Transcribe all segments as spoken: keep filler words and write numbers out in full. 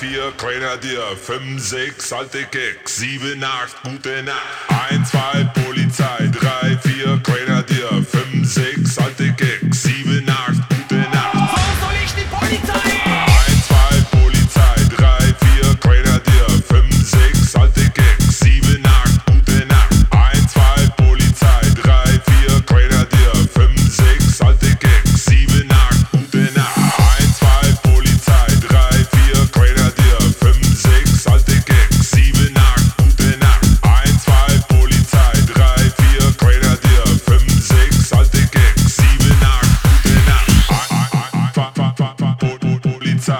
vier, Grenadier, fünf, sechs, alte Keks, sieben, acht, gute Nacht. eins, zwei, Polizei, drei, vier, Grenadier, fünf, sechs, alte Keks, sieben, acht, gute Nacht. Wo soll ich die Polizei? eins, zwei, Polizei, drei, vier, Grenadier, fünf, sechs, alte Keks, sieben, acht, gute Nacht. eins, zwei, Polizei, drei, vier, Grenadier, fünf, sechs, alte Keks, sieben, acht, gute Nacht. eins, zwei, Polizei, drei, vier, Grenadier, fünf, sechs, alte Keks, sieben, acht, gute Nacht. eins, zwei, Polizei, drei, vier, Grenadier, fünf, sechs, alte Keks, sieben, acht, gute Nacht. Polizei,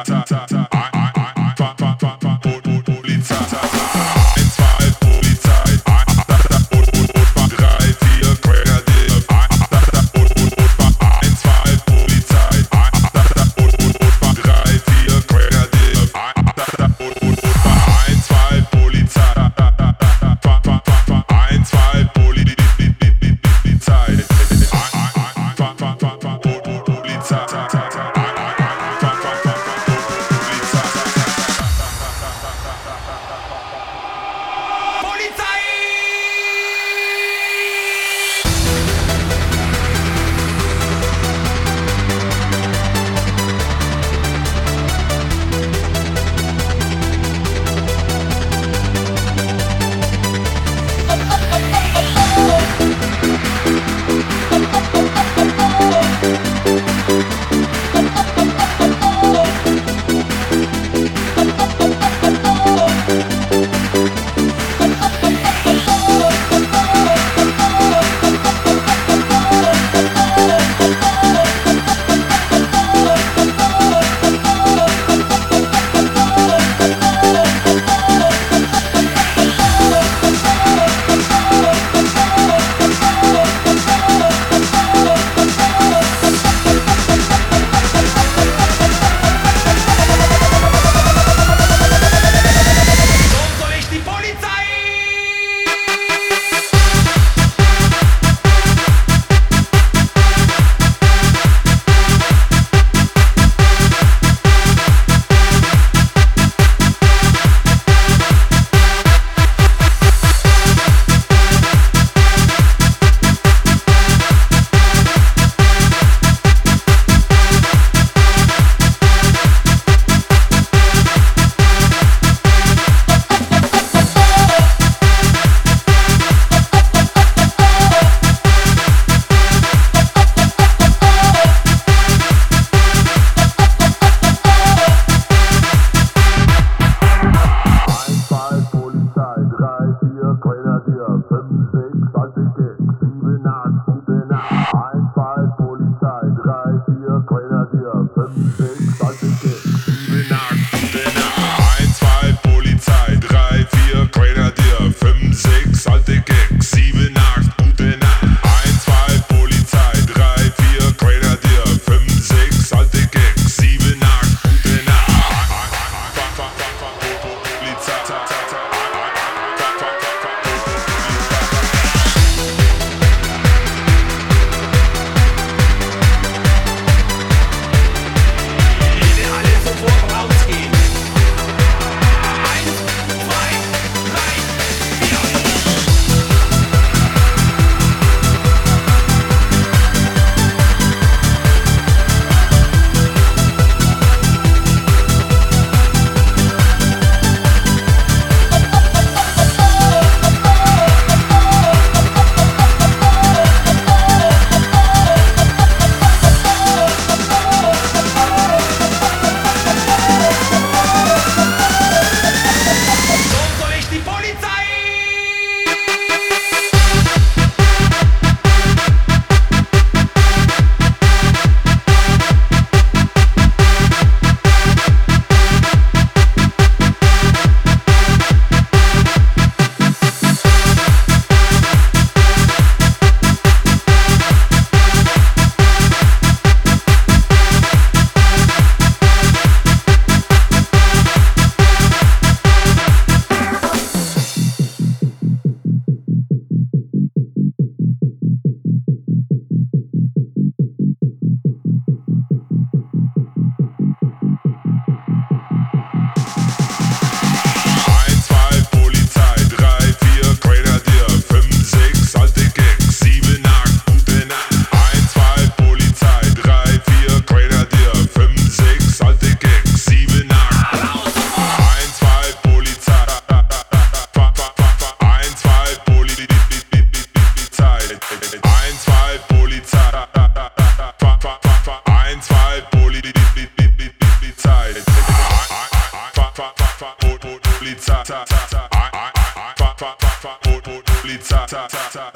Polizei.